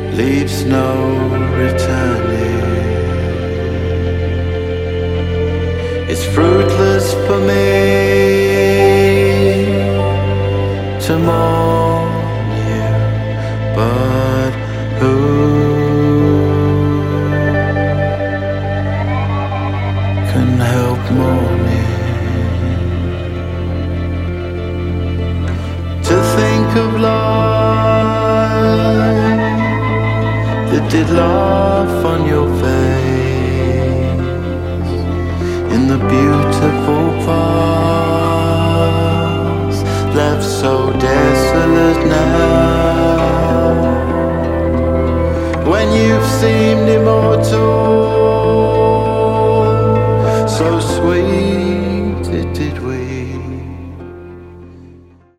leaves no returning. It's fruitless for me to mourn you, but who can help mourning? To think of life that did laugh on your face in the beautiful past, left so desolate now. When you've seemed immortal